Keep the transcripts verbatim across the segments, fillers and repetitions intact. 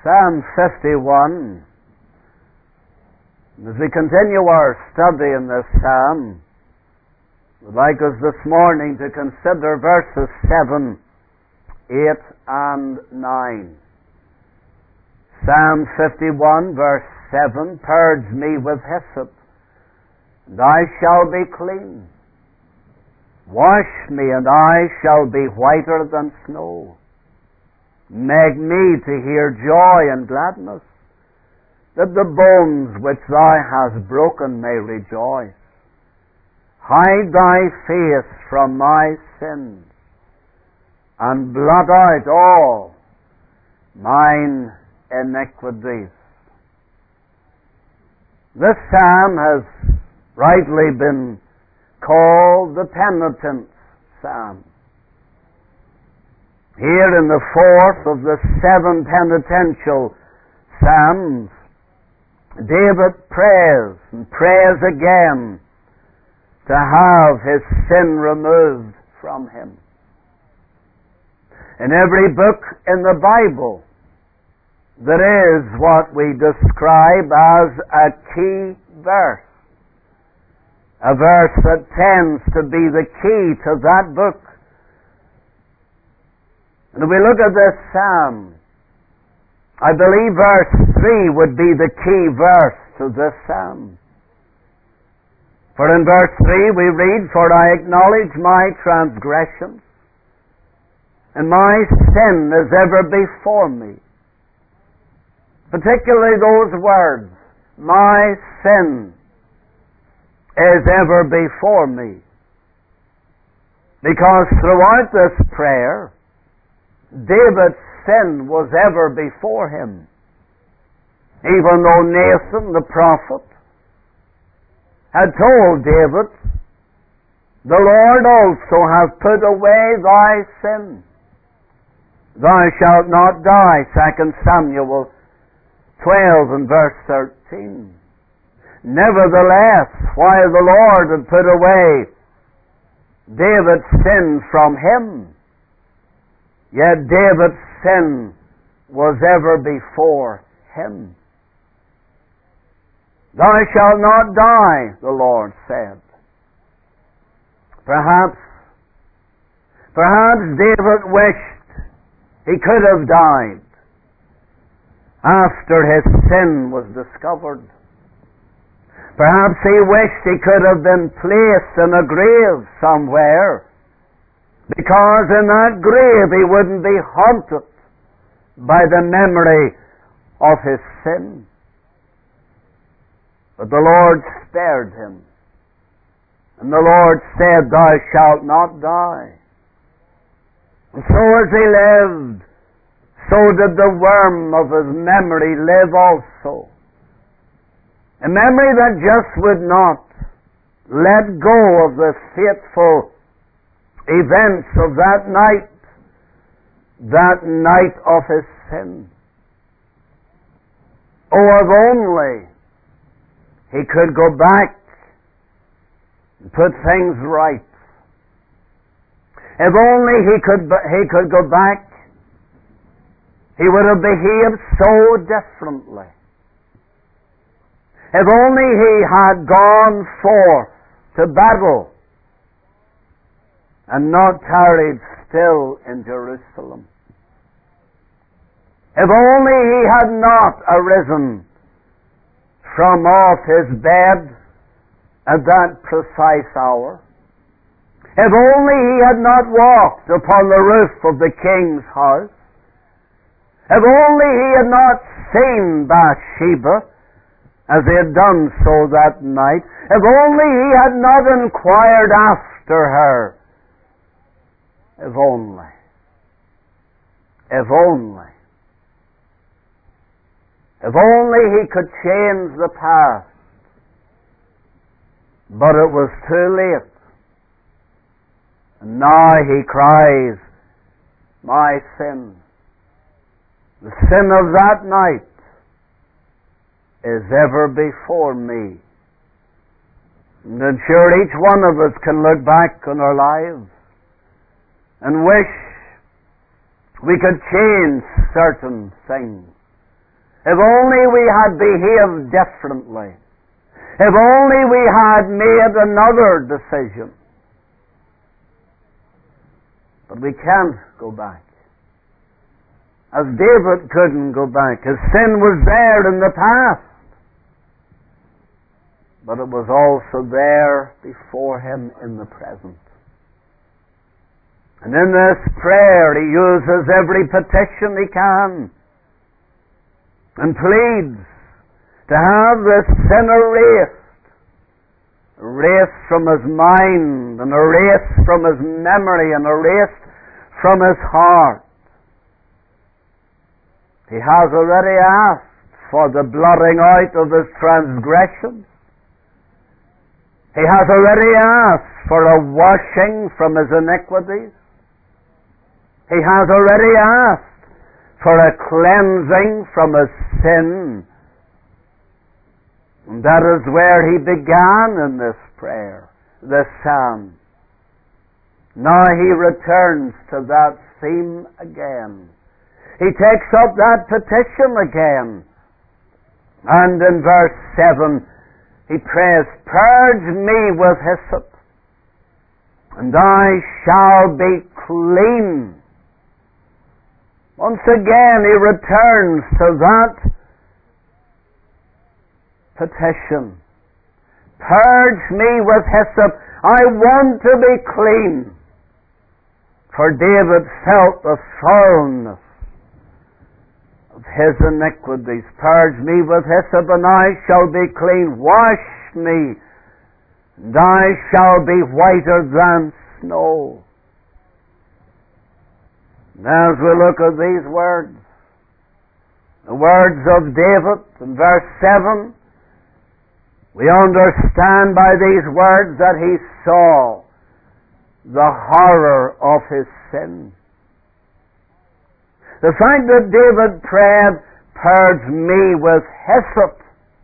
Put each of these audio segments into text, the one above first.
Psalm fifty-one. As we continue our study in this psalm, I'd like us this morning to consider verses seven, eight, and nine. Psalm fifty-one, verse seven, "Purge me with hyssop, and I shall be clean. Wash me, and I shall be whiter than snow. Make me to hear joy and gladness, that the bones which thou hast broken may rejoice. Hide thy face from my sins, and blot out all mine iniquities." This psalm has rightly been called the Penitence Psalm. Here in the fourth of the seven penitential psalms, David prays and prays again to have his sin removed from him. In every book in the Bible, there is what we describe as a key verse. A verse that tends to be the key to that book. And if we look at this psalm, I believe verse three would be the key verse to this psalm. For in verse three we read, "For I acknowledge my transgressions, and my sin is ever before me." Particularly those words, "my sin is ever before me." Because throughout this prayer, David's sin was ever before him. Even though Nathan the prophet had told David, "The Lord also hath put away thy sin. Thou shalt not die," Second Samuel twelve and verse thirteen. Nevertheless, while the Lord had put away David's sin from him, yet David's sin was ever before him. "Thou shalt not die," the Lord said. Perhaps, perhaps David wished he could have died after his sin was discovered. Perhaps he wished he could have been placed in a grave somewhere, because in that grave he wouldn't be haunted by the memory of his sin. But the Lord spared him. And the Lord said, "Thou shalt not die." And so as he lived, so did the worm of his memory live also. A memory that just would not let go of the fateful events of that night, that night of his sin. Oh, if only he could go back and put things right. If only he could he could go back, he would have behaved so differently. If only he had gone forth to battle and not tarried still in Jerusalem. If only he had not arisen from off his bed at that precise hour. If only he had not walked upon the roof of the king's house. If only he had not seen Bathsheba as he had done so that night. If only he had not inquired after her. If only. If only. If only he could change the past. But it was too late. And now he cries, "My sin, the sin of that night, is ever before me." And I'm sure each one of us can look back on our lives and wish we could change certain things. If only we had behaved differently. If only we had made another decision. But we can't go back. As David couldn't go back. His sin was there in the past. But it was also there before him in the present. And in this prayer he uses every petition he can and pleads to have this sin erased. Erased from his mind and erased from his memory and erased from his heart. He has already asked for the blotting out of his transgressions. He has already asked for a washing from his iniquities. He has already asked for a cleansing from his sin. And that is where he began in this prayer, this psalm. Now he returns to that theme again. He takes up that petition again. And in verse seven, he prays, "Purge me with hyssop, and I shall be clean." Once again he returns to that petition. Purge me with hyssop. I want to be clean. For David felt the foulness of his iniquities. Purge me with hyssop, and I shall be clean. Wash me, and I shall be whiter than snow. Now as we look at these words, the words of David in verse seven, we understand by these words that he saw the horror of his sin. The fact that David prayed, "Purge me with hyssop,"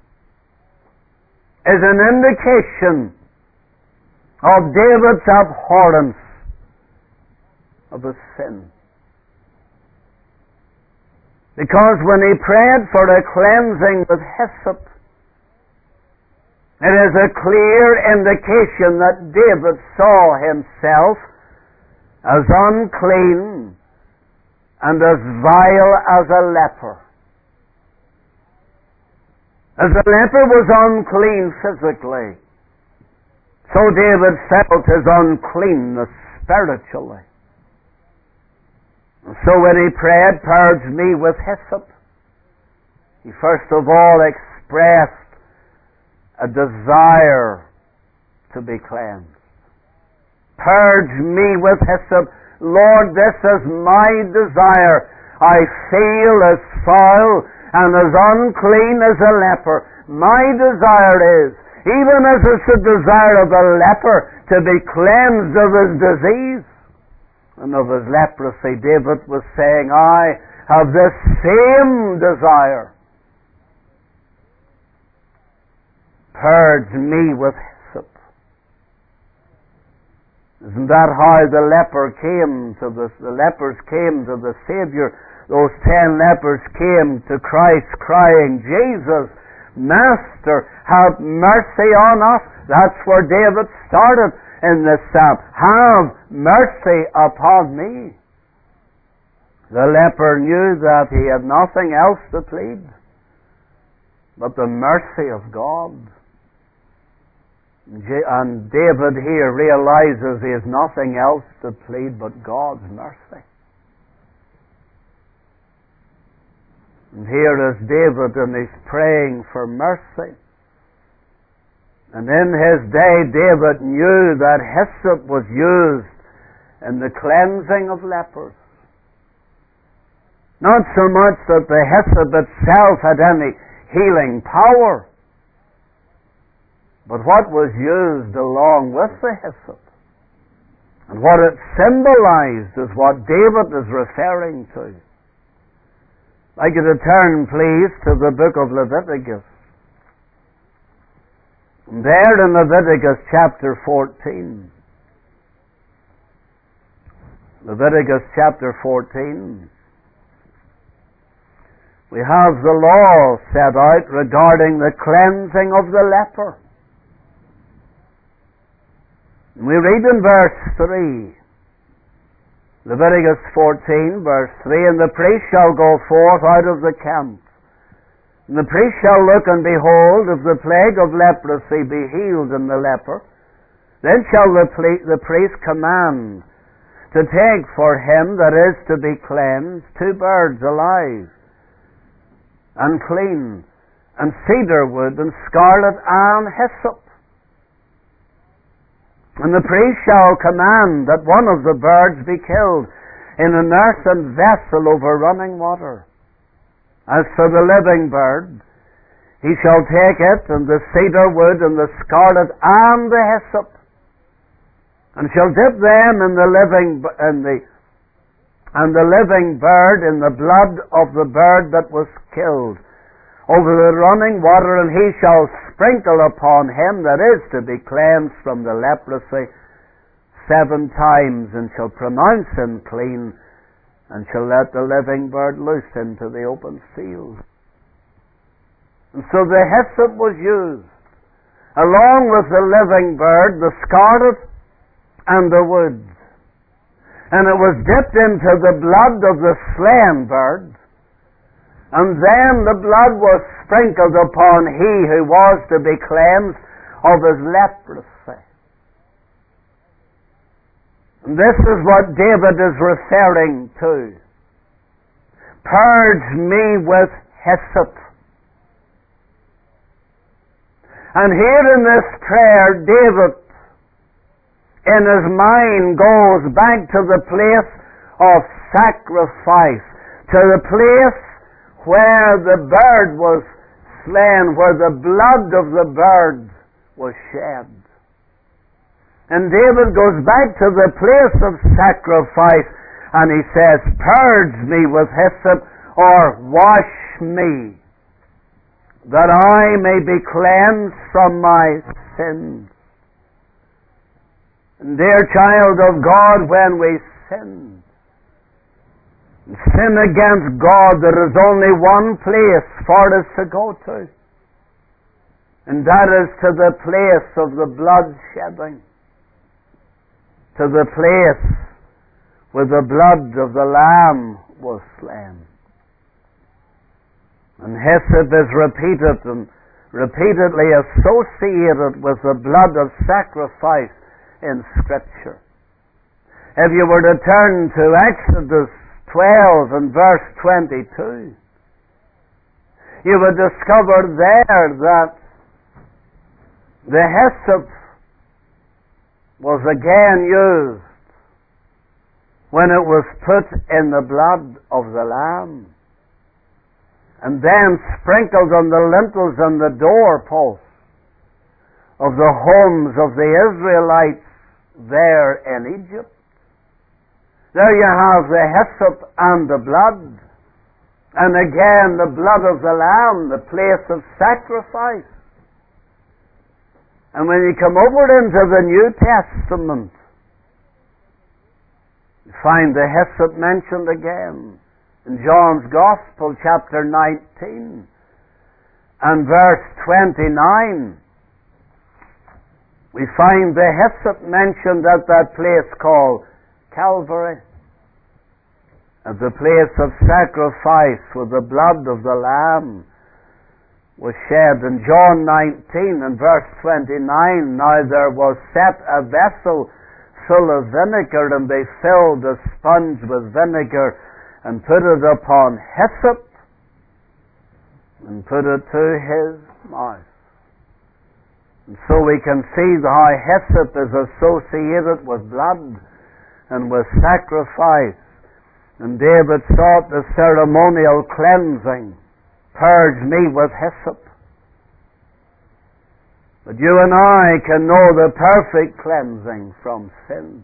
is an indication of David's abhorrence of his sin. Because when he prayed for a cleansing with hyssop, it is a clear indication that David saw himself as unclean and as vile as a leper. As the leper was unclean physically, so David felt his uncleanness spiritually. And so when he prayed, "Purge me with hyssop," he first of all expressed a desire to be cleansed. Purge me with hyssop. Lord, this is my desire. I feel as foul and as unclean as a leper. My desire is, even as it's the desire of a leper, to be cleansed of his disease and of his leprosy. David was saying, I have this same desire. Purge me with hyssop. Isn't that how the leper came to the, the lepers came to the Savior? Those ten lepers came to Christ crying, "Jesus, Master, have mercy on us." That's where David started in this psalm. Have mercy upon me. The leper knew that he had nothing else to plead but the mercy of God. And David here realizes he has nothing else to plead but God's mercy. And here is David, and he's praying for mercy. And in his day, David knew that hyssop was used in the cleansing of lepers. Not so much that the hyssop itself had any healing power, but what was used along with the hyssop. And what it symbolized is what David is referring to. I'd like you to turn, please, to the book of Leviticus. And there in Leviticus chapter fourteen. Leviticus chapter fourteen. we have the law set out regarding the cleansing of the leper. We read in verse three, Leviticus fourteen, verse three, and the priest shall go forth out of the camp, and the priest shall look, and behold, if the plague of leprosy be healed in the leper, then shall the, ple- the priest command to take for him that is to be cleansed two birds alive, and clean, and cedar wood, and scarlet, and hyssop. And the priest shall command that one of the birds be killed in an earthen vessel over running water. As for the living bird, he shall take it, and the cedar wood, and the scarlet, and the hyssop, and shall dip them in the living in the and the living bird in the blood of the bird that was killed over the running water, and he shall sprinkle upon him that is to be cleansed from the leprosy seven times, and shall pronounce him clean, and shall let the living bird loose into the open field. And so the hyssop was used, along with the living bird, the scarlet, and the wood. And it was dipped into the blood of the slain bird, and then the blood was sprinkled upon he who was to be cleansed of his leprosy. And this is what David is referring to. Purge me with hyssop. And here in this prayer, David, in his mind, goes back to the place of sacrifice, to the place where the bird was slain, where the blood of the bird was shed. And David goes back to the place of sacrifice, and he says, purge me with hyssop, or wash me, that I may be cleansed from my sins. And dear child of God, when we sin, sin against God, there is only one place for us to go to, and that is to the place of the blood shedding, to the place where the blood of the Lamb was slain. And hyssop is repeated and repeatedly associated with the blood of sacrifice in Scripture. If you were to turn to Exodus twelve and verse twenty-two, you would discover there that the hyssop was again used when it was put in the blood of the Lamb, and then sprinkled on the lintels and the doorposts of the homes of the Israelites there in Egypt. There you have the hyssop and the blood, and again the blood of the Lamb, the place of sacrifice. And when you come over into the New Testament, you find the hyssop mentioned again in John's Gospel, chapter nineteen and verse twenty-nine. We find the hyssop mentioned at that place called Calvary, at the place of sacrifice where the blood of the Lamb was shed. In John nineteen and verse twenty-nine, now there was set a vessel full of vinegar, and they filled a sponge with vinegar and put it upon hyssop and put it to his mouth. And so we can see how hyssop is associated with blood and with sacrifice. And David sought the ceremonial cleansing. Purge me with hyssop. But you and I can know the perfect cleansing from sin.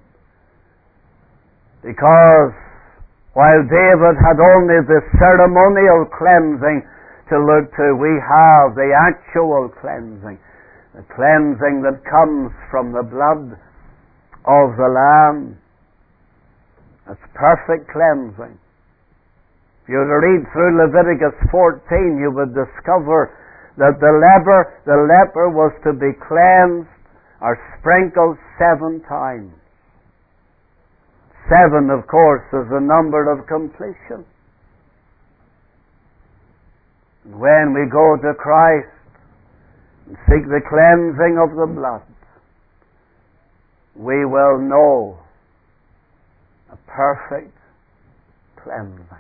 Because while David had only the ceremonial cleansing to look to, we have the actual cleansing. The cleansing that comes from the blood of the Lamb. It's perfect cleansing. If you were to read through Leviticus fourteen, you would discover that the leper, the leper was to be cleansed or sprinkled seven times. Seven, of course, is the number of completion. When we go to Christ and seek the cleansing of the blood, we will know a perfect cleansing.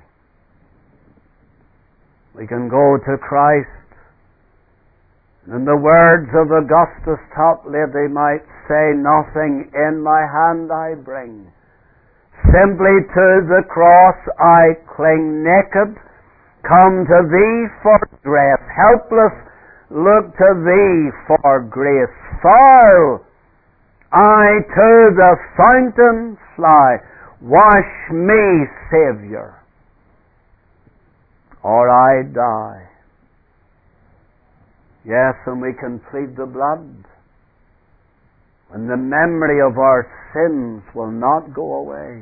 We can go to Christ, and in the words of Augustus Topley, they might say, "Nothing in my hand I bring. Simply to the cross I cling naked, come to Thee for grace. Helpless, look to Thee for grace. Foul, I to the fountain fly. Wash me, Saviour, or I die." Yes, and we can plead the blood when the memory of our sins will not go away.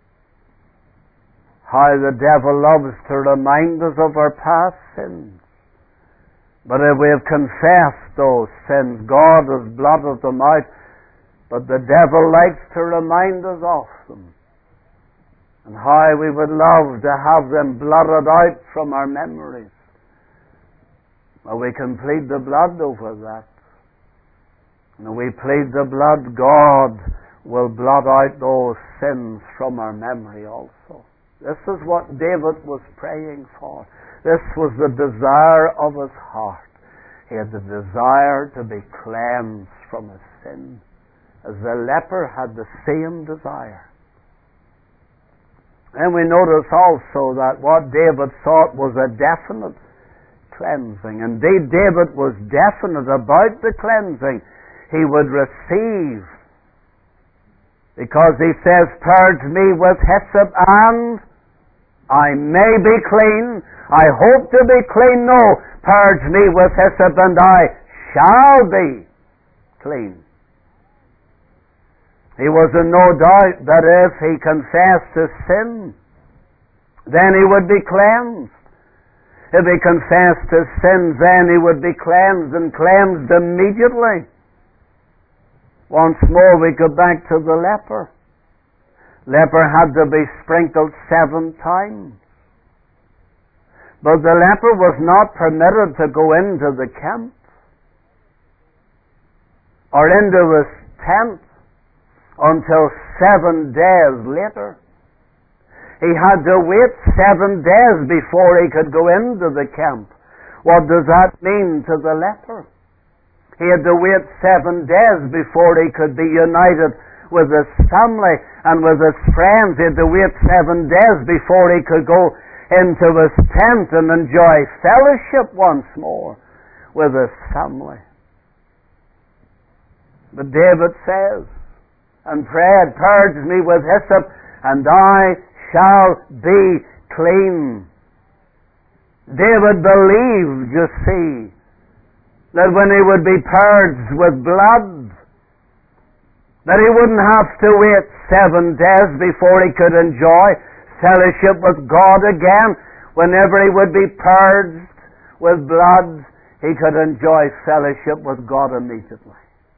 How the devil loves to remind us of our past sins. But if we have confessed those sins, God has blotted them out. But the devil likes to remind us of them. And how we would love to have them blotted out from our memories. Well, we can plead the blood over that. And if we plead the blood, God will blot out those sins from our memory also. This is what David was praying for. This was the desire of his heart. He had the desire to be cleansed from his sin, as the leper had the same desire. And we notice also that what David sought was a definite cleansing. Indeed, David was definite about the cleansing he would receive, because he says, "Purge me with hyssop and I may be clean. I hope to be clean. No, purge me with hyssop and I shall be clean." He was in no doubt that if he confessed his sin, then he would be cleansed. If he confessed his sins, then he would be cleansed, and cleansed immediately. Once more we go back to the leper. Leper had to be sprinkled seven times. But the leper was not permitted to go into the camp or into his tent until seven days later. He had to wait seven days before he could go into the camp. What does that mean to the leper? He had to wait seven days before he could be united with his family and with his friends. He had to wait seven days before he could go into his tent and enjoy fellowship once more with his family. But David says and prayed, "Purge me with hyssop, and I shall be clean." David believed, you see, that when he would be purged with blood, that he wouldn't have to wait seven days before he could enjoy fellowship with God again. Whenever he would be purged with blood, he could enjoy fellowship with God immediately.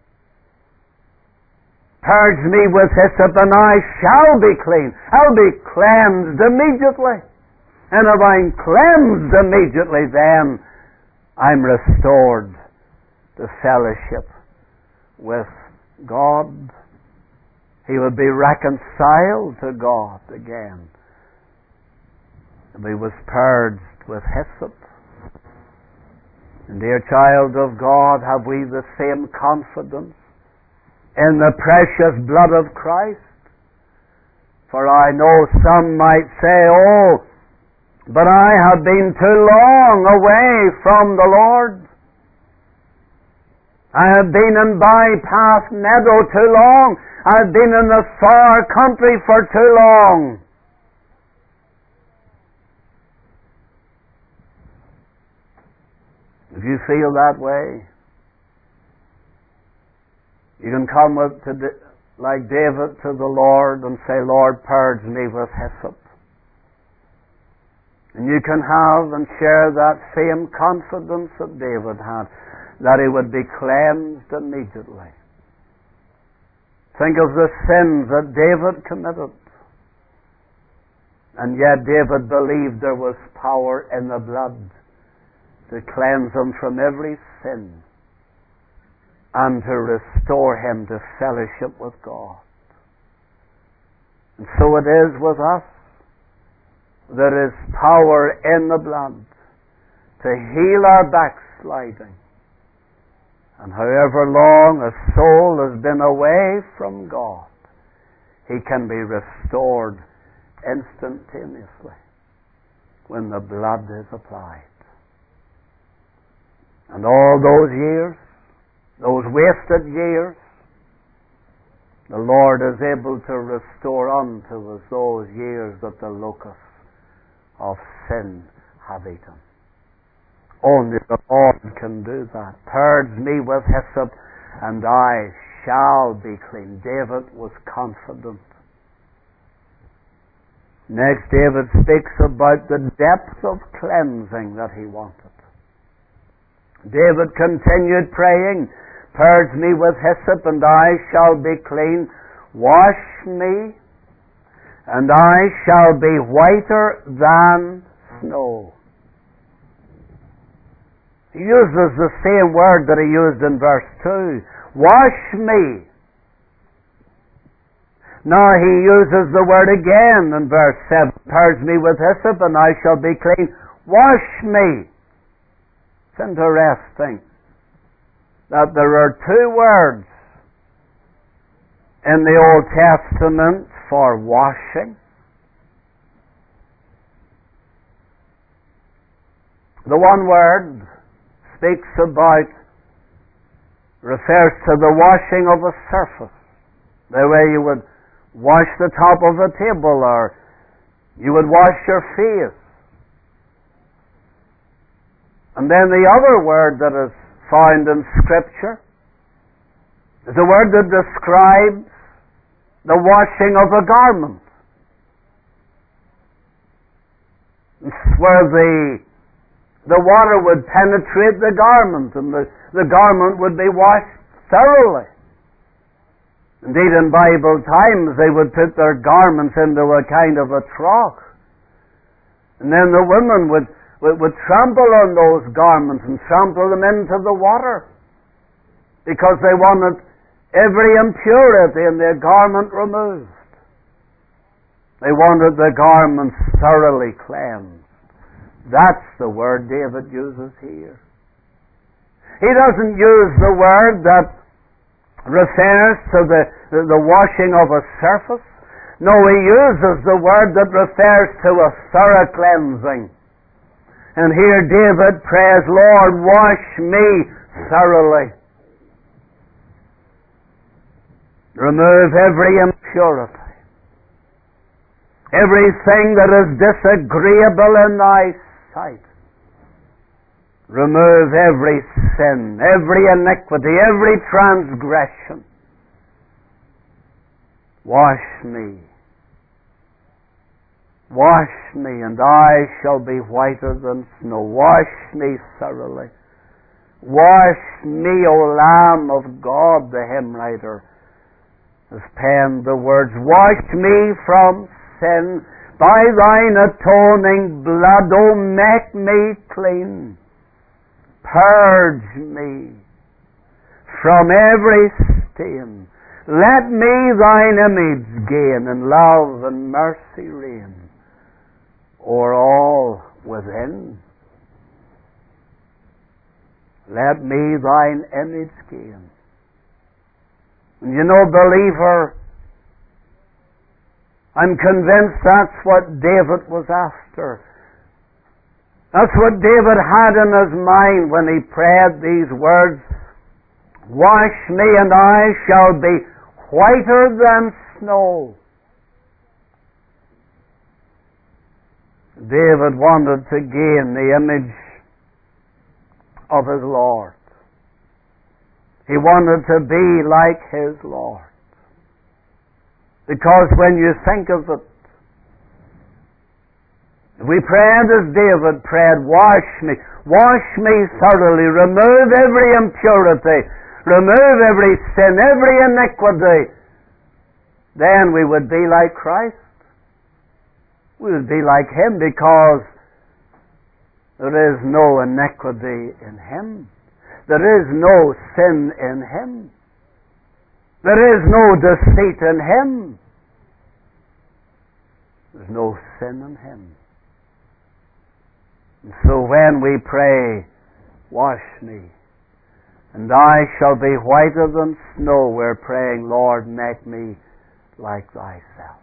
"Purge me with hyssop, and I shall be clean." I'll be cleansed immediately. And if I'm cleansed immediately, then I'm restored to fellowship with God. He would be reconciled to God again if he was purged with hyssop. And dear child of God, have we the same confidence in the precious blood of Christ? For I know some might say, "Oh, but I have been too long away from the Lord. I have been in bypath meadow too long. I've been in the far country for too long." If you feel that way, you can come with to, like David to the Lord and say, "Lord, purge me with hyssop. And you can have and share that same confidence that David had, that he would be cleansed immediately. Think of the sins that David committed. And yet David believed there was power in the blood to cleanse him from every sin and to restore him to fellowship with God. And so it is with us. There is power in the blood to heal our backsliding. And however long a soul has been away from God, he can be restored instantaneously when the blood is applied. And all those years, those wasted years, the Lord is able to restore unto us those years that the locusts of sin have eaten. Only the Lord can do that. Purge me with hyssop, and I shall be clean. David was confident. Next, David speaks about the depth of cleansing that he wanted. David continued praying, purge me with hyssop, and I shall be clean. Wash me, and I shall be whiter than snow. He uses the same word that he used in verse two. Wash me. Now he uses the word again in verse seven. Purge me with hyssop, and I shall be clean. Wash me. It's interesting that there are two words in the Old Testament for washing. The one word speaks about, refers to the washing of a surface. The way you would wash the top of a table, or you would wash your face. And then the other word that is found in Scripture is a word that describes the washing of a garment. It's where the the water would penetrate the garment, and the, the garment would be washed thoroughly. Indeed, in Bible times, they would put their garments into a kind of a trough. And then the women would, would, would trample on those garments and trample them into the water, because they wanted every impurity in their garment removed. They wanted the garments thoroughly cleansed. That's the word David uses here. He doesn't use the word that refers to the, the, the washing of a surface. No, he uses the word that refers to a thorough cleansing. And here David prays, Lord, wash me thoroughly. Remove every impurity, everything that is disagreeable in thy sight. Remove every sin, every iniquity, every transgression. Wash me. Wash me, and I shall be whiter than snow. Wash me thoroughly. Wash me, O Lamb of God, the hymn writer has penned the words, wash me from sin by thine atoning blood, O make me clean. Purge me from every stain. Let me thine image gain, and love and mercy reign o'er all within. Let me thine image gain. And you know, believer, I'm convinced that's what David was after. That's what David had in his mind when he prayed these words, wash me and I shall be whiter than snow. David wanted to gain the image of his Lord. He wanted to be like his Lord. Because when you think of it, If we prayed as David prayed, wash me, wash me thoroughly, remove every impurity, remove every sin, every iniquity, then we would be like Christ. We would be like Him, because there is no iniquity in Him. There is no sin in Him. There is no deceit in Him. There's no sin in Him. And so when we pray, wash me, and I shall be whiter than snow, we're praying, Lord, make me like Thyself.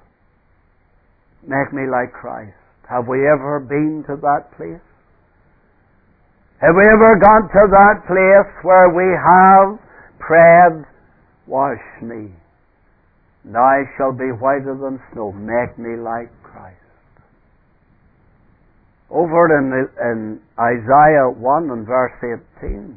Make me like Christ. Have we ever been to that place? Have we ever got to that place where we have prayed, wash me, and I shall be whiter than snow, make me like Christ? Over in, in Isaiah one and verse eighteen,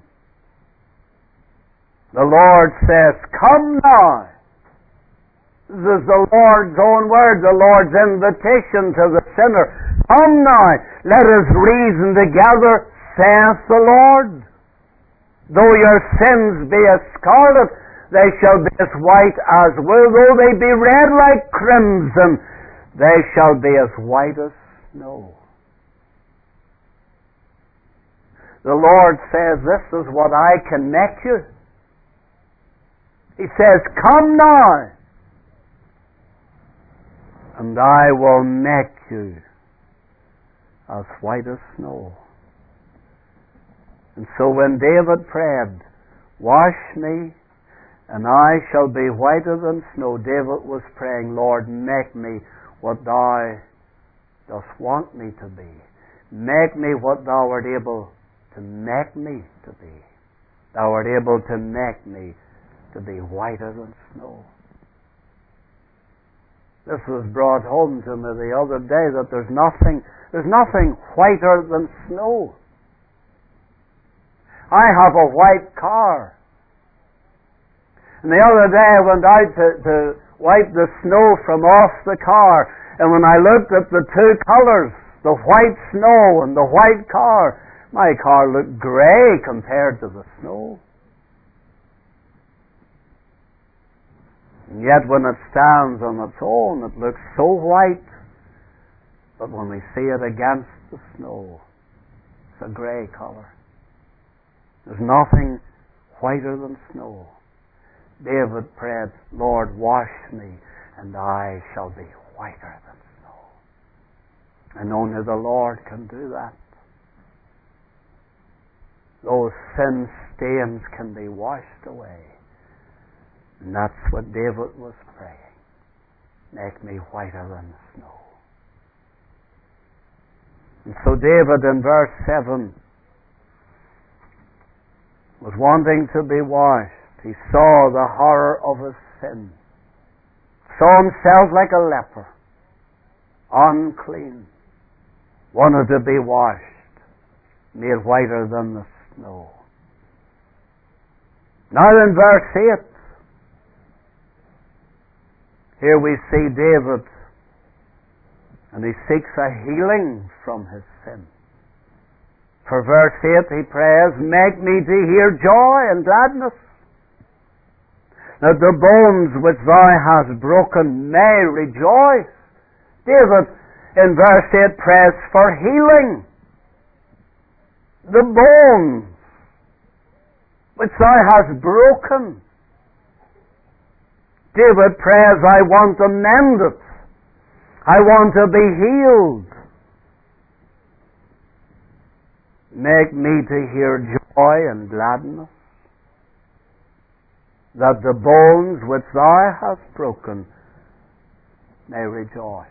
the Lord says, come now. This is the Lord's own word, the Lord's invitation to the sinner. Come now, let us reason together, saith the Lord. Though your sins be as scarlet, they shall be as white as wool. Though they be red like crimson, they shall be as white as snow. The Lord says, this is what I can make you. He says, come now, and I will make you as white as snow. And so when David prayed, wash me, and I shall be whiter than snow, David was praying, Lord, make me what Thou dost want me to be. Make me what Thou art able to make me to be. Thou art able to make me to be whiter than snow. This was brought home to me the other day, that there's nothing, there's nothing whiter than snow. I have a white car. And the other day I went out to, to wipe the snow from off the car, and when I looked at the two colours, the white snow and the white car, my car looked grey compared to the snow. And yet when it stands on its own, it looks so white, but when we see it against the snow, it's a grey colour. There's nothing whiter than snow. David prayed, Lord, wash me, and I shall be whiter than snow. And only the Lord can do that. Those sin stains can be washed away. And that's what David was praying. Make me whiter than snow. And so David in verse seven was wanting to be washed. He saw the horror of his sin. Saw himself like a leper. Unclean. Wanted to be washed. Made whiter than the snow. Now in verse eight, here we see David, and he seeks a healing from his sin. For verse eight he prays, make me to hear joy and gladness, that the bones which Thou hast broken may rejoice. David in verse eight prays for healing. The bones which Thou hast broken. David prays, I want to mend it. I want to be healed. Make me to hear joy and gladness, that the bones which Thou hast broken may rejoice.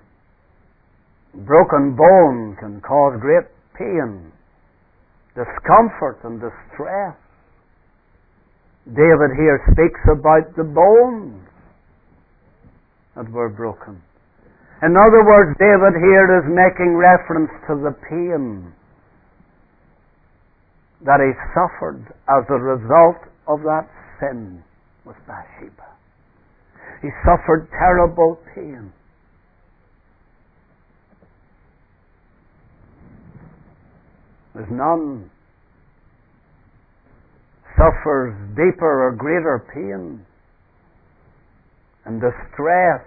Broken bone can cause great pain, discomfort and distress. David here speaks about the bones that were broken. In other words, David here is making reference to the pain that he suffered as a result of that sin with Bathsheba. He suffered terrible pain. There's none suffers deeper or greater pain and distress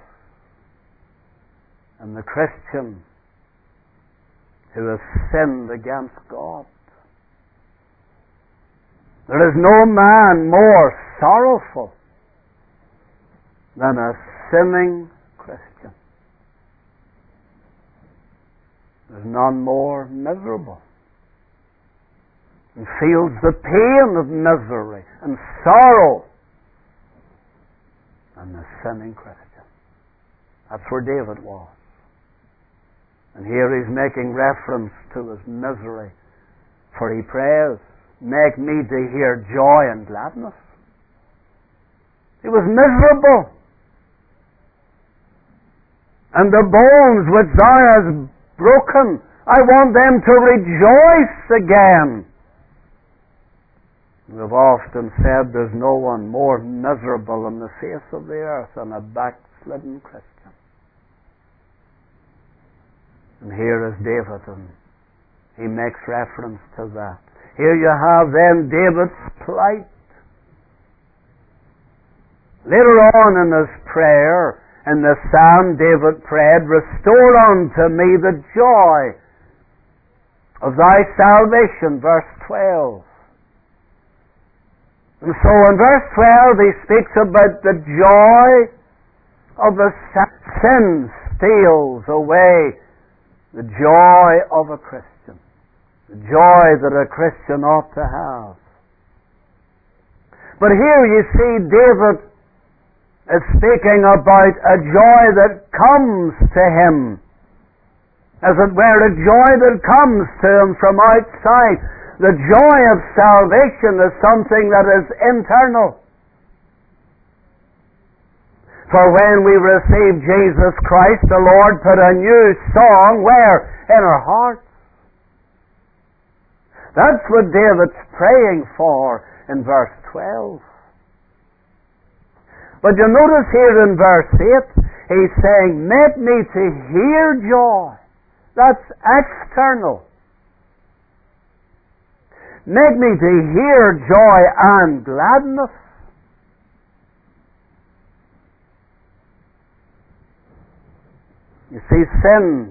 than the Christian who has sinned against God. There is no man more sorrowful than a sinning Christian. There's none more miserable and feels the pain of misery and sorrow than the sinning Christian. That's where David was. And here he's making reference to his misery, for he prays, "Make me to hear joy and gladness." He was miserable. "And the bones which thou hast broken, I want them to rejoice again." We've often said there's no one more miserable on the face of the earth than a backslidden Christian. And here is David, and he makes reference to that. Here you have then David's plight. Later on in his prayer, in the psalm, David prayed, "Restore unto me the joy of thy salvation," verse twelve. And so in verse twelve he speaks about the joy of the sin steals away the joy of a Christian, the joy that a Christian ought to have. But here you see David is speaking about a joy that comes to him, as it were, a joy that comes to him from outside. The joy of salvation is something that is internal. For when we receive Jesus Christ, the Lord put a new song where? In our hearts. That's what David's praying for in verse twelve. But you notice here in verse eight, he's saying, "Make me to hear joy." That's external. Make me to hear joy and gladness. You see, sin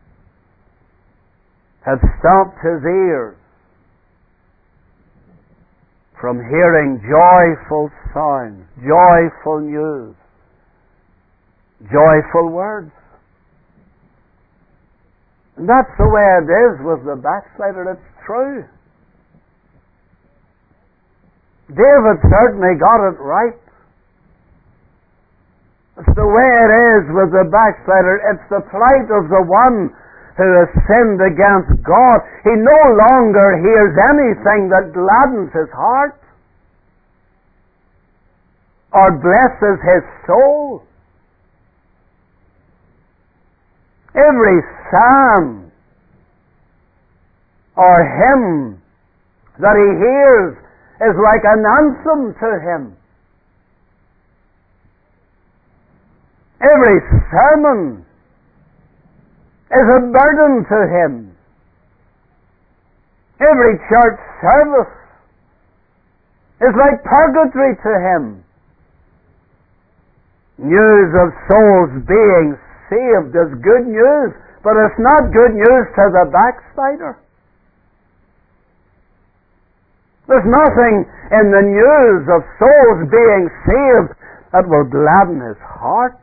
had stopped his ears from hearing joyful sounds, joyful news, joyful words. And that's the way it is with the backslider. It's true. David certainly got it right. It's the way it is with the backslider. It's the plight of the one who has sinned against God. He no longer hears anything that gladdens his heart or blesses his soul. Every psalm or hymn that he hears is like an anthem to him. Every sermon is a burden to him. Every church service is like purgatory to him. News of souls being saved is good news, but it's not good news to the backslider. There's nothing in the news of souls being saved that will gladden his heart.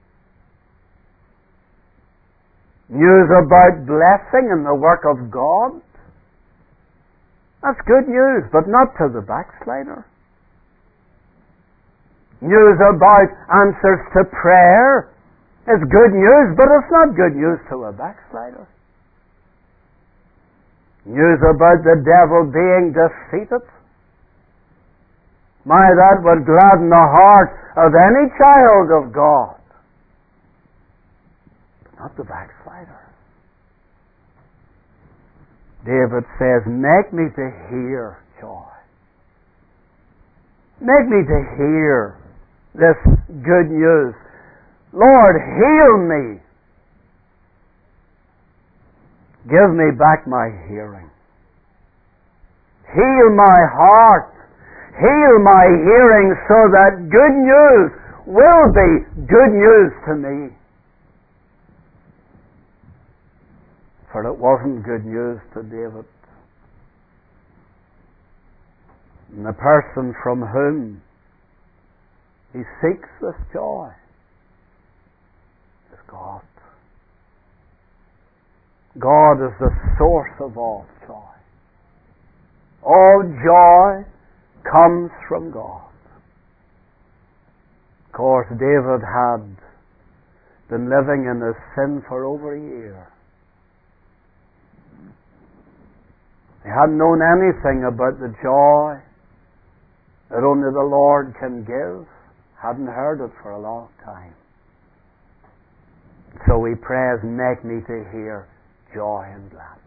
News about blessing and the work of God, that's good news, but not to the backslider. News about answers to prayer is good news, but it's not good news to a backslider. News about the devil being defeated, my, that would gladden the heart of any child of God, but not the backslider. David says, "Make me to hear joy. Make me to hear this good news. Lord, heal me. Give me back my hearing." Heal my heart. Heal my hearing so that good news will be good news to me. For it wasn't good news to David. And the person from whom he seeks this joy is God. God is the source of all joy. All joy comes from God. Of course, David had been living in his sin for over a year. He hadn't known anything about the joy that only the Lord can give. Hadn't heard it for a long time. So he prays, make me to hear joy and gladness.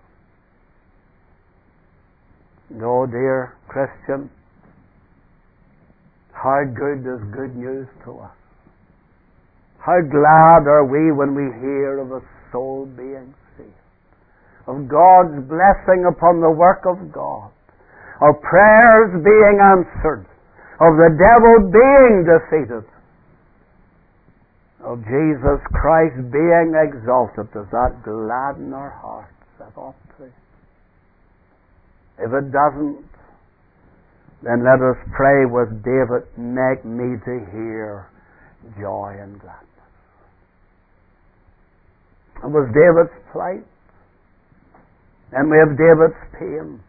No, dear Christian, how good is good news to us. How glad are we when we hear of a soul being saved, of God's blessing upon the work of God, of prayers being answered, of the devil being defeated, of Jesus Christ being exalted. Does that gladden our hearts? That ought to. If it doesn't, then let us pray with David, make me to hear joy and gladness. It was David's plight. And we have David's pain.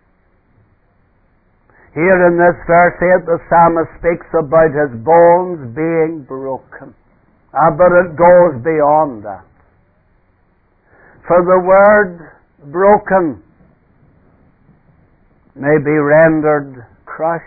Here in this verse eight, the psalmist speaks about his bones being broken. Ah, but it goes beyond that. For the word broken may be rendered crushed.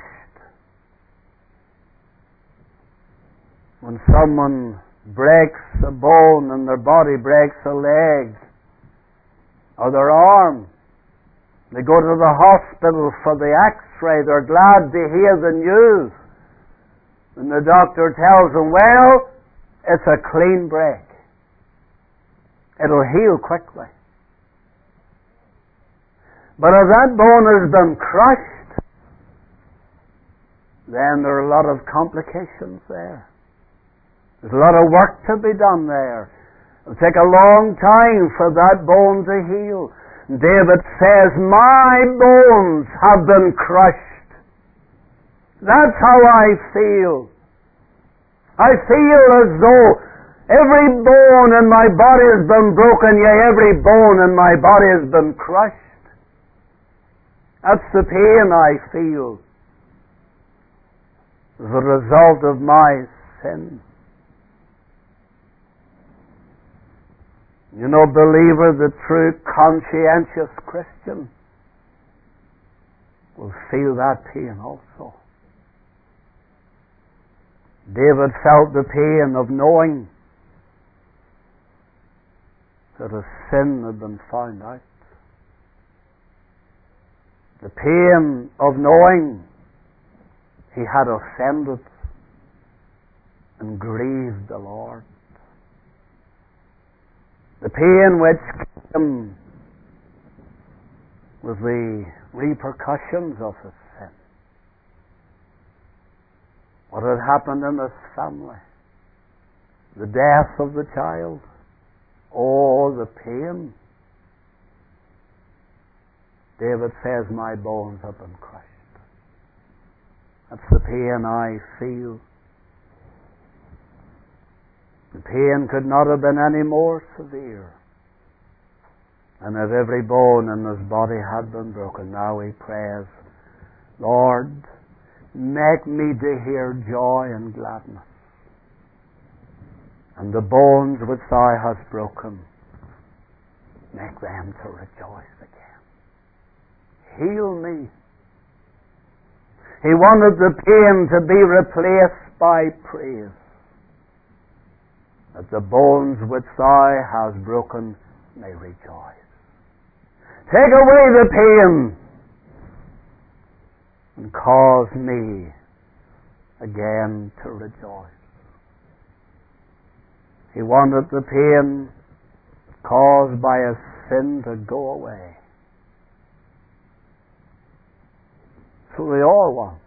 When someone breaks a bone in their body, breaks a leg or their arm, they go to the hospital for the x-ray. They're glad to hear the news. And the doctor tells them, well, it's a clean break. It'll heal quickly. But if that bone has been crushed, then there are a lot of complications there. There's a lot of work to be done there. It'll take a long time for that bone to heal. David says, my bones have been crushed. That's how I feel. I feel as though every bone in my body has been broken, yea, every bone in my body has been crushed. That's the pain I feel as a result of my sin. You know, believer, the true conscientious Christian will feel that pain also. David felt the pain of knowing that his sin had been found out. The pain of knowing he had offended and grieved the Lord. The pain which came with the repercussions of his sin. What had happened in his family. The death of the child. Oh, the pain. David says, my bones have been crushed. That's the pain I feel. The pain could not have been any more severe. And if every bone in his body had been broken, now he prays, Lord, make me to hear joy and gladness. And the bones which thou hast broken, make them to rejoice again. Heal me. He wanted the pain to be replaced by praise. That the bones which thou hast broken may rejoice. Take away the pain and cause me again to rejoice. He wanted the pain caused by his sin to go away. So we all want.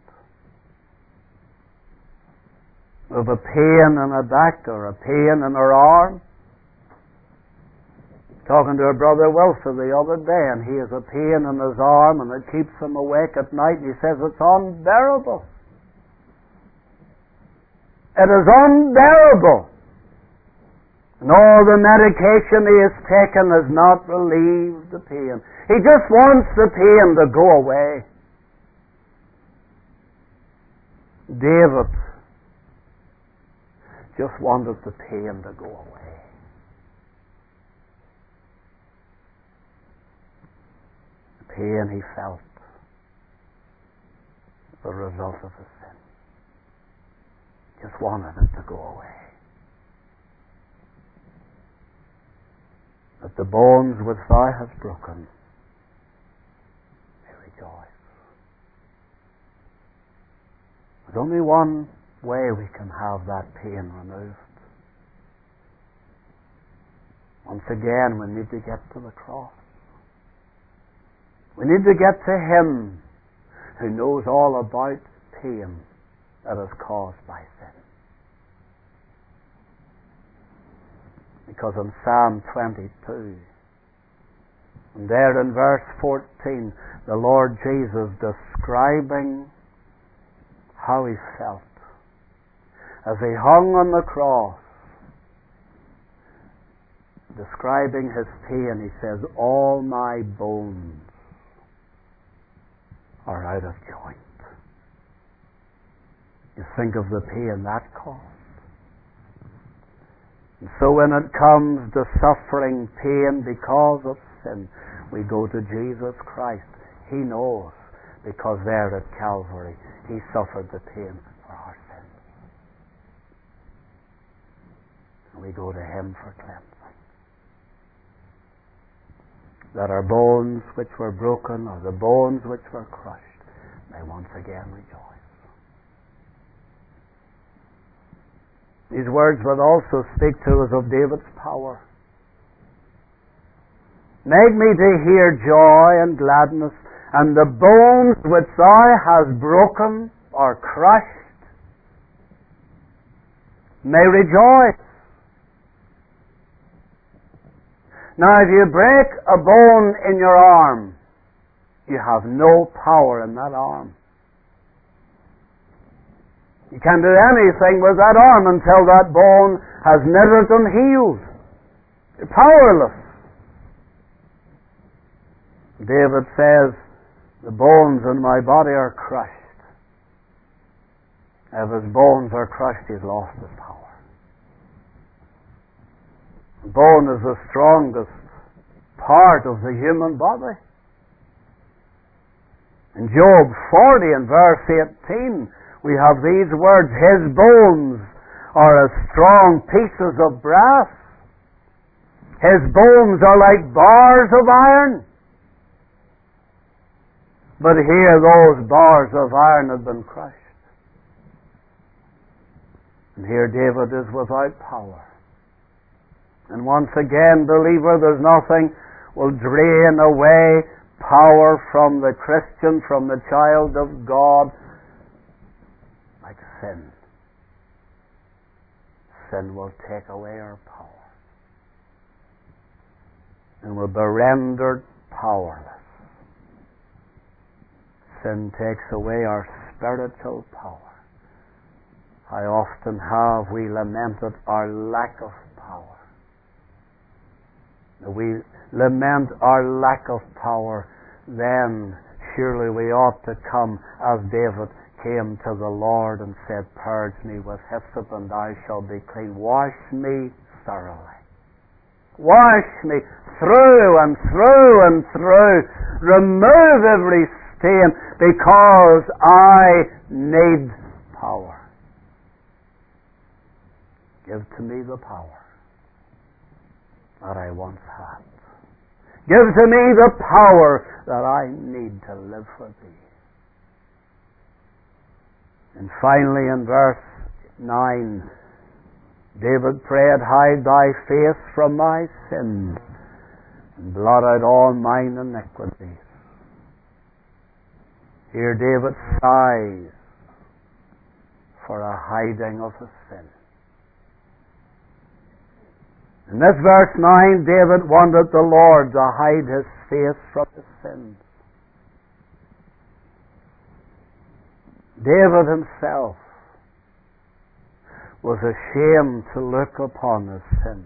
Of a pain in a back or a pain in our arm. Talking to a brother Wilson the other day, and he has a pain in his arm and it keeps him awake at night, and he says it's unbearable. It is unbearable. And all the medication he has taken has not relieved the pain. He just wants the pain to go away. David just wanted the pain to go away. The pain he felt, the result of his sin. Just wanted it to go away. That the bones which thou hast broken may rejoice. There's only one way we can have that pain removed. Once again, we need to get to the cross. We need to get to Him who knows all about pain that is caused by sin. Because in Psalm twenty-two, and there in verse fourteen, the Lord Jesus describing how He felt as He hung on the cross, describing His pain, He says, all my bones are out of joint. You think of the pain that caused. And so when it comes to suffering pain because of sin, we go to Jesus Christ. He knows, because there at Calvary He suffered the pain for our sins. And we go to Him for cleansing. That our bones which were broken, or the bones which were crushed, may once again rejoice. These words will also speak to us of David's power. Make me to hear joy and gladness, and the bones which thou hast broken or crushed may rejoice. Now, if you break a bone in your arm, you have no power in that arm. You can't do anything with that arm until that bone has knitted and healed. You're powerless. David says, the bones in my body are crushed. If his bones are crushed, he's lost his power. The bone is the strongest part of the human body. In Job forty and verse eighteen, we have these words, his bones are as strong pieces of brass. His bones are like bars of iron. But here those bars of iron have been crushed. And here David is without power. And once again, believer, there's nothing will drain away power from the Christian, from the child of God, like sin. Sin will take away our power. And we'll be rendered powerless. Sin takes away our spiritual power. How often have we lamented our lack of power? If we lament our lack of power, then surely we ought to come as David came to the Lord and said, purge me with hyssop and I shall be clean. Wash me thoroughly. Wash me through and through and through. Remove every stain, because I need power. Give to me the power that I once had. Give to me the power that I need to live for Thee. And finally in verse nine, David prayed, hide Thy face from my sins and blot out all mine iniquities. Here David sighs for a hiding of his sin. In this verse nine, David wanted the Lord to hide his face from his sins. David himself was ashamed to look upon his sin.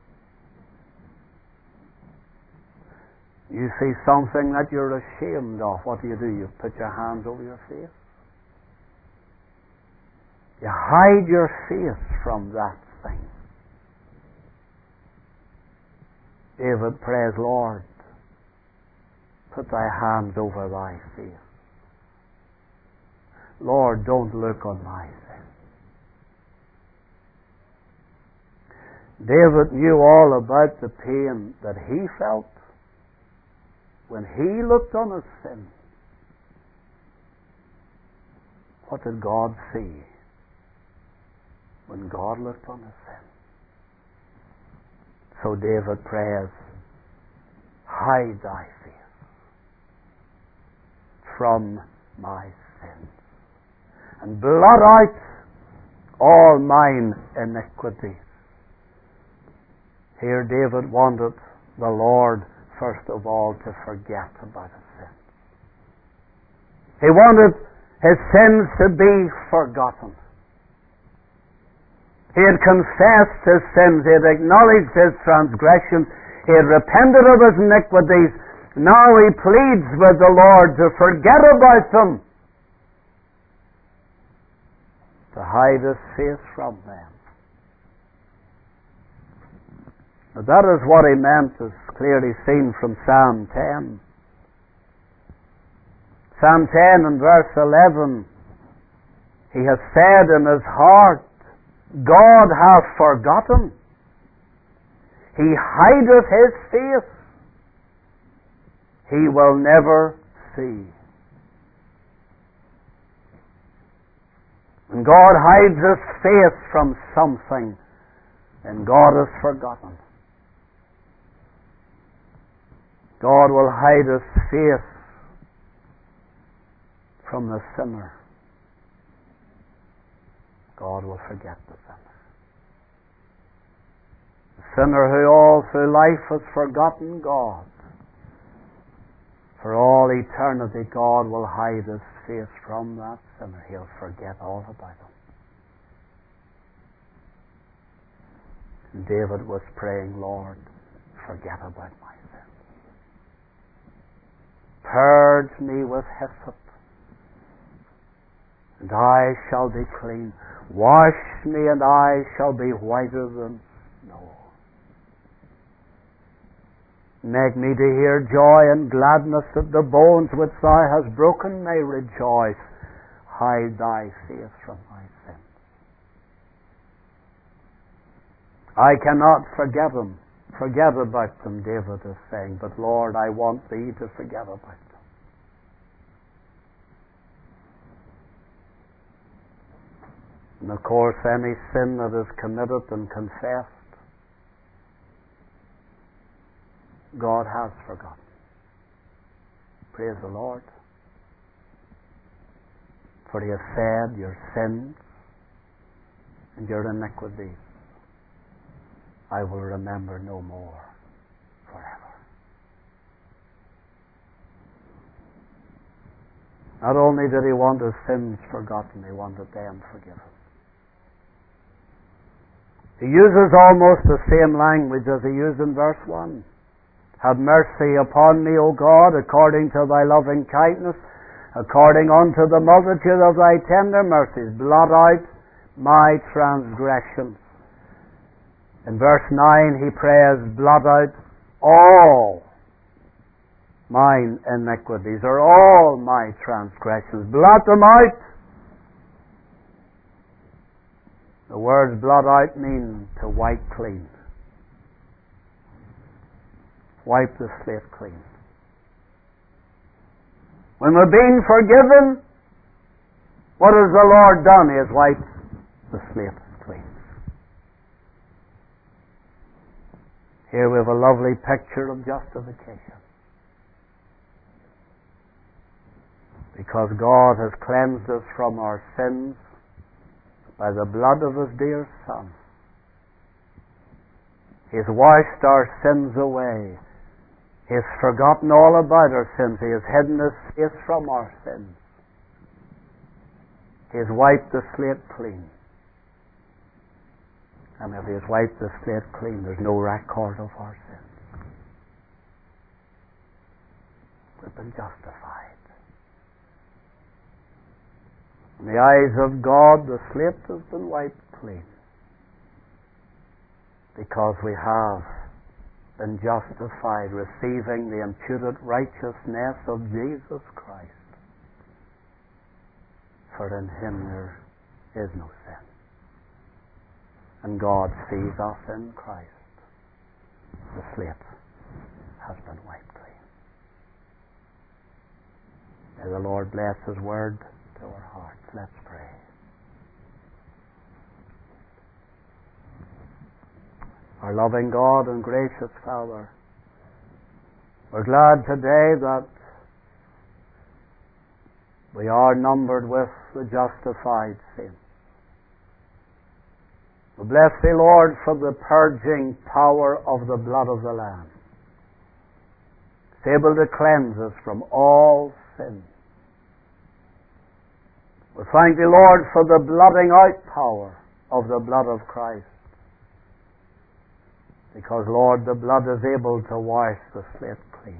You see something that you're ashamed of, what do you do? You put your hands over your face. You hide your face from that thing. David prays, Lord, put thy hands over thy face. Lord, don't look on my sin. David knew all about the pain that he felt when he looked on his sin. What did God see when God looked on his sin? So David prays, hide thy face from my sins, and blot out all mine iniquities. Here David wanted the Lord, first of all, to forget about his sins. He wanted his sins to be forgotten. He had confessed his sins. He had acknowledged his transgressions. He had repented of his iniquities. Now he pleads with the Lord to forget about them, to hide his face from them. Now that is what he meant, as clearly seen from Psalm ten. Psalm ten and verse eleven, he has said in his heart, God hath forgotten. He hideth his face. He will never see. When God hides his face from something, then God is forgotten. God will hide his face from the sinner. God will forget the sinner. The sinner who all through life has forgotten God. For all eternity, God will hide his face from that sinner. He'll forget all about him. And David was praying, Lord, forget about my sin. Purge me with hyssop, and I shall be clean. Wash me, and I shall be whiter than snow. Make me to hear joy and gladness, that the bones which thou hast broken may rejoice. Hide thy face from my sins. I cannot forget them. Forget about them, David is saying, but Lord, I want thee to forget about them. And of course, any sin that is committed and confessed, God has forgotten. Praise the Lord. For he has said, your sins and your iniquities I will remember no more forever. Not only did he want his sins forgotten, he wanted them forgiven. He uses almost the same language as he used in verse one. Have mercy upon me, O God, according to thy loving kindness, according unto the multitude of thy tender mercies. Blot out my transgressions. In verse nine he prays, blot out all mine iniquities, or all my transgressions. Blot them out. The words blot out mean to wipe clean. Wipe the slate clean. When we're being forgiven, what has the Lord done? He has wiped the slate clean. Here we have a lovely picture of justification. because God has cleansed us from our sins by the blood of His dear Son. He's washed our sins away. He's forgotten all about our sins. He has hidden His face from our sins. He's wiped the slate clean. And if He has wiped the slate clean, there's no record of our sins. We've been justified. In the eyes of God, the slate has been wiped clean, because we have been justified, receiving the imputed righteousness of Jesus Christ. For in Him there is no sin. And God sees us in Christ. The slate has been wiped clean. May the Lord bless His word to our hearts. Let's pray. Our loving God and gracious Father, we're glad today that we are numbered with the justified saints. We bless Thee, Lord, for the purging power of the blood of the Lamb. It's able to cleanse us from all sin. We thank Thee, Lord, for the blotting out power of the blood of Christ. Because, Lord, the blood is able to wash the slate clean.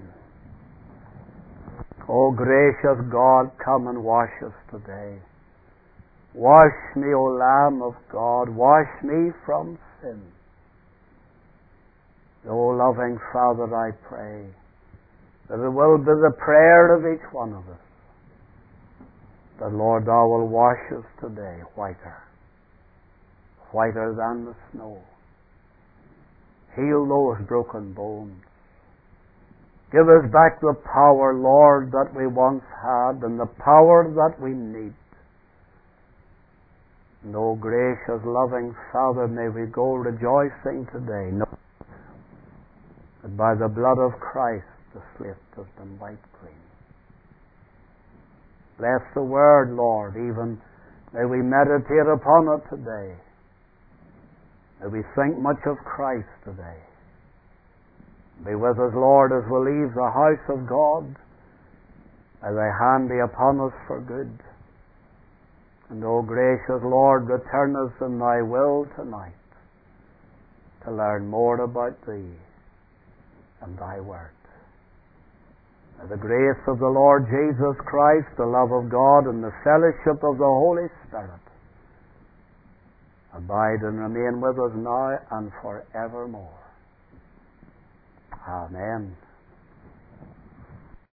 O gracious God, come and wash us today. Wash me, O Lamb of God, wash me from sin. O loving Father, I pray that it will be the prayer of each one of us, that, Lord, Thou will wash us today whiter, whiter than the snow. Heal those broken bones. Give us back the power, Lord, that we once had, and the power that we need. And, O gracious, loving Father, may we go rejoicing today, knowing that by the blood of Christ the slate has been wiped clean. Bless the Word, Lord, even may we meditate upon it today. May we think much of Christ today. Be with us, Lord, as we leave the house of God. May Thy hand be upon us for good. And, O gracious Lord, return us in Thy will tonight to learn more about Thee and Thy Word. May the grace of the Lord Jesus Christ, the love of God, and the fellowship of the Holy Spirit abide and remain with us now and forevermore. Amen.